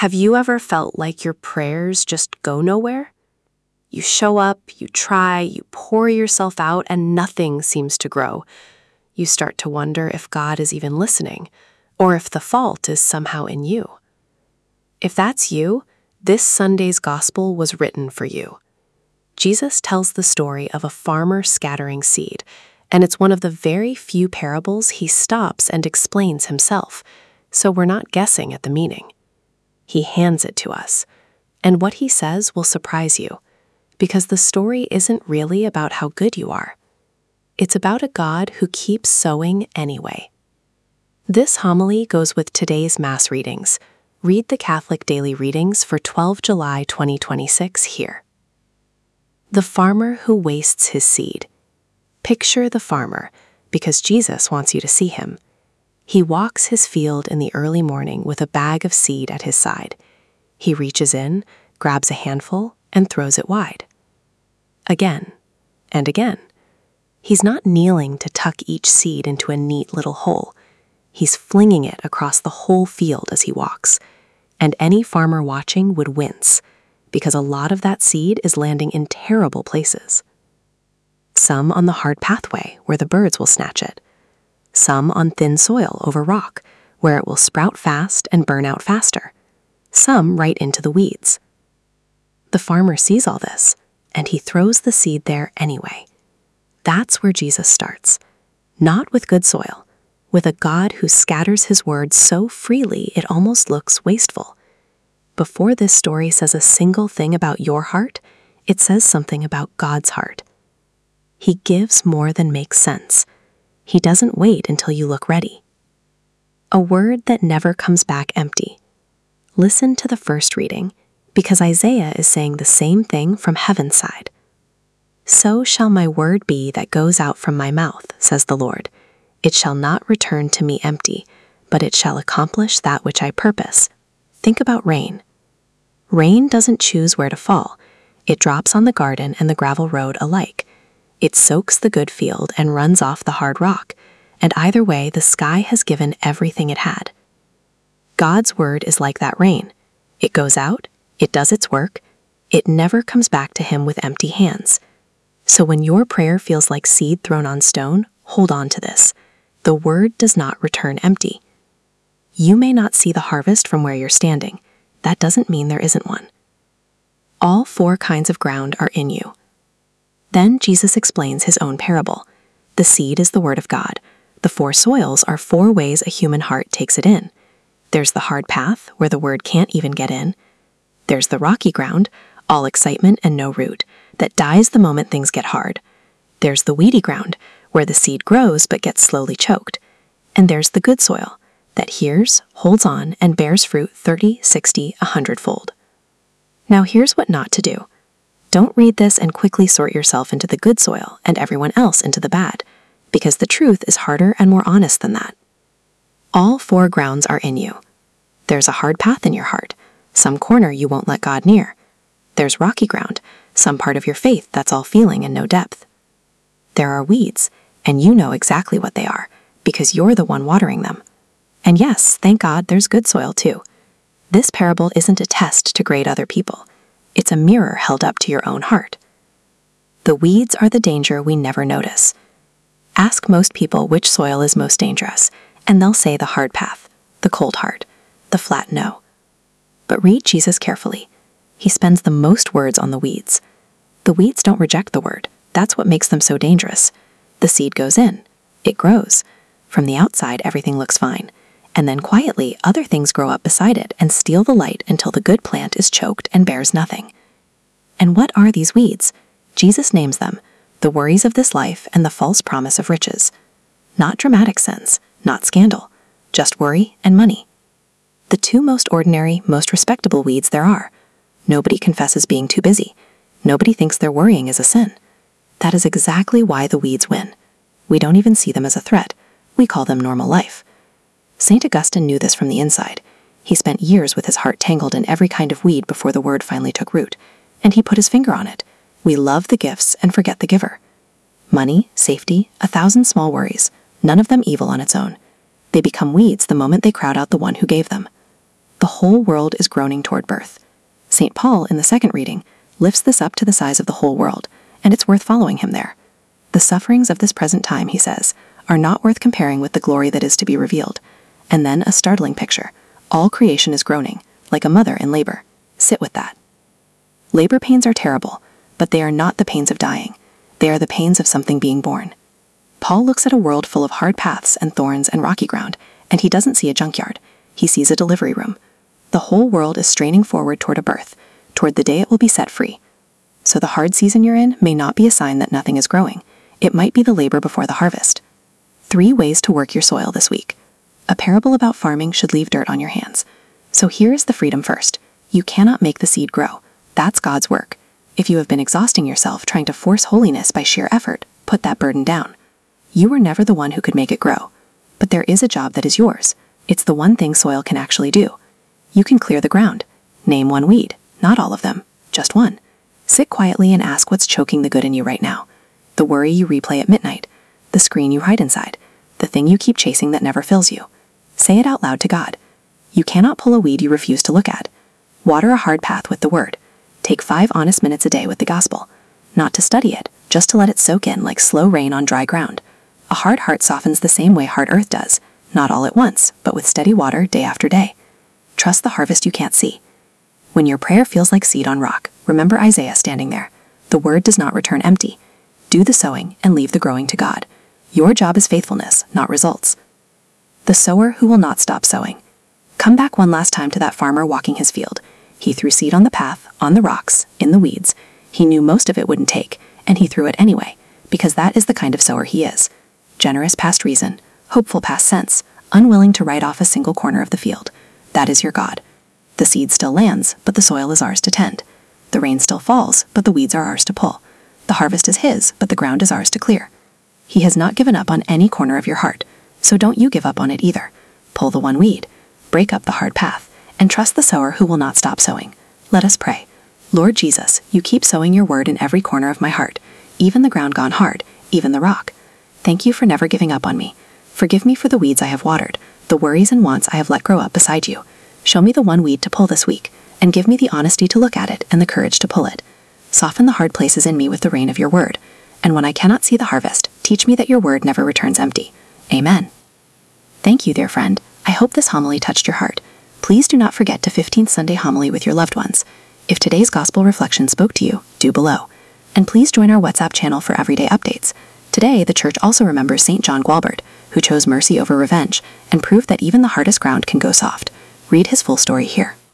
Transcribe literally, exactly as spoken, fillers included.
Have you ever felt like your prayers just go nowhere? You show up, you try, you pour yourself out, and nothing seems to grow. You start to wonder if God is even listening, or if the fault is somehow in you. If that's you, this Sunday's gospel was written for you. Jesus tells the story of a farmer scattering seed, and it's one of the very few parables he stops and explains himself, so we're not guessing at the meaning. He hands it to us, and what he says will surprise you, because the story isn't really about how good you are. It's about a God who keeps sowing anyway. This homily goes with today's Mass readings. Read the Catholic Daily Readings for the twelfth of July twenty twenty-six here. The farmer who wastes his seed. Picture the farmer, because Jesus wants you to see him. He walks his field in the early morning with a bag of seed at his side. He reaches in, grabs a handful, and throws it wide. Again, and again. He's not kneeling to tuck each seed into a neat little hole. He's flinging it across the whole field as he walks. And any farmer watching would wince, because a lot of that seed is landing in terrible places. Some on the hard pathway where the birds will snatch it. Some on thin soil over rock, where it will sprout fast and burn out faster. Some right into the weeds. The farmer sees all this, and he throws the seed there anyway. That's where Jesus starts. Not with good soil, with a God who scatters his word so freely it almost looks wasteful. Before this story says a single thing about your heart, it says something about God's heart. He gives more than makes sense. He doesn't wait until you look ready. A word that never comes back empty. Listen to the first reading, because Isaiah is saying the same thing from heaven's side. So shall my word be that goes out from my mouth, says the Lord. It shall not return to me empty, but it shall accomplish that which I purpose. Think about rain. Rain doesn't choose where to fall. It drops on the garden and the gravel road alike. It soaks the good field and runs off the hard rock, and either way the sky has given everything it had. God's word is like that rain. It goes out, it does its work, it never comes back to him with empty hands. So when your prayer feels like seed thrown on stone, hold on to this. The word does not return empty. You may not see the harvest from where you're standing. That doesn't mean there isn't one. All four kinds of ground are in you. Then Jesus explains his own parable. The seed is the word of God. The four soils are four ways a human heart takes it in. There's the hard path, where the word can't even get in. There's the rocky ground, all excitement and no root, that dies the moment things get hard. There's the weedy ground, where the seed grows but gets slowly choked. And there's the good soil, that hears, holds on, and bears fruit thirty, sixty, a hundredfold. Now here's what not to do. Don't read this and quickly sort yourself into the good soil and everyone else into the bad, because the truth is harder and more honest than that. All four grounds are in you. There's a hard path in your heart, some corner you won't let God near. There's rocky ground, some part of your faith that's all feeling and no depth. There are weeds, and you know exactly what they are, because you're the one watering them. And yes, thank God there's good soil too. This parable isn't a test to grade other people. It's a mirror held up to your own heart. The weeds are the danger we never notice. Ask most people which soil is most dangerous, and they'll say the hard path, the cold heart, the flat no. But read Jesus carefully. He spends the most words on the weeds. The weeds don't reject the word. That's what makes them so dangerous. The seed goes in. It grows. From the outside, everything looks fine. And then quietly, other things grow up beside it and steal the light until the good plant is choked and bears nothing. And what are these weeds? Jesus names them, the worries of this life and the false promise of riches. Not dramatic sense, not scandal, just worry and money. The two most ordinary, most respectable weeds there are. Nobody confesses being too busy. Nobody thinks their worrying is a sin. That is exactly why the weeds win. We don't even see them as a threat. We call them normal life. Saint Augustine knew this from the inside. He spent years with his heart tangled in every kind of weed before the word finally took root, and he put his finger on it. We love the gifts and forget the giver. Money, safety, a thousand small worries, none of them evil on its own. They become weeds the moment they crowd out the one who gave them. The whole world is groaning toward birth. Saint Paul, in the second reading, lifts this up to the size of the whole world, and it's worth following him there. The sufferings of this present time, he says, are not worth comparing with the glory that is to be revealed. And then a startling picture. All creation is groaning, like a mother in labor. Sit with that. Labor pains are terrible, but they are not the pains of dying. They are the pains of something being born. Paul looks at a world full of hard paths and thorns and rocky ground, and he doesn't see a junkyard. He sees a delivery room. The whole world is straining forward toward a birth, toward the day it will be set free. So the hard season you're in may not be a sign that nothing is growing. It might be the labor before the harvest. Three ways to work your soil this week. A parable about farming should leave dirt on your hands. So here is the freedom first. You cannot make the seed grow. That's God's work. If you have been exhausting yourself trying to force holiness by sheer effort, put that burden down. You were never the one who could make it grow. But there is a job that is yours. It's the one thing soil can actually do. You can clear the ground. Name one weed. Not all of them. Just one. Sit quietly and ask what's choking the good in you right now. The worry you replay at midnight. The screen you hide inside. The thing you keep chasing that never fills you. Say it out loud to God. You cannot pull a weed you refuse to look at. Water a hard path with the word. Take five honest minutes a day with the gospel. Not to study it, just to let it soak in like slow rain on dry ground. A hard heart softens the same way hard earth does. Not all at once, but with steady water day after day. Trust the harvest you can't see. When your prayer feels like seed on rock, remember Isaiah standing there. The word does not return empty. Do the sowing and leave the growing to God. Your job is faithfulness, not results. The sower who will not stop sowing. Come back one last time to that farmer walking his field. He threw seed on the path, on the rocks, in the weeds. He knew most of it wouldn't take, and he threw it anyway, because that is the kind of sower he is. Generous past reason, hopeful past sense, unwilling to write off a single corner of the field. That is your God. The seed still lands, but the soil is ours to tend. The rain still falls, but the weeds are ours to pull. The harvest is his, but the ground is ours to clear. He has not given up on any corner of your heart, so don't you give up on it either. Pull the one weed, break up the hard path, and trust the sower who will not stop sowing. Let us pray. Lord Jesus, you keep sowing your word in every corner of my heart, even the ground gone hard, even the rock. Thank you for never giving up on me. Forgive me for the weeds I have watered, the worries and wants I have let grow up beside you. Show me the one weed to pull this week, and give me the honesty to look at it and the courage to pull it. Soften the hard places in me with the rain of your word, and when I cannot see the harvest, teach me that your word never returns empty. Amen. Thank you, dear friend. I hope this homily touched your heart. Please do not forget to fifteenth Sunday homily with your loved ones. If today's gospel reflection spoke to you, do below. And please join our WhatsApp channel for everyday updates. Today, the church also remembers Saint John Gualbert, who chose mercy over revenge and proved that even the hardest ground can go soft. Read his full story here.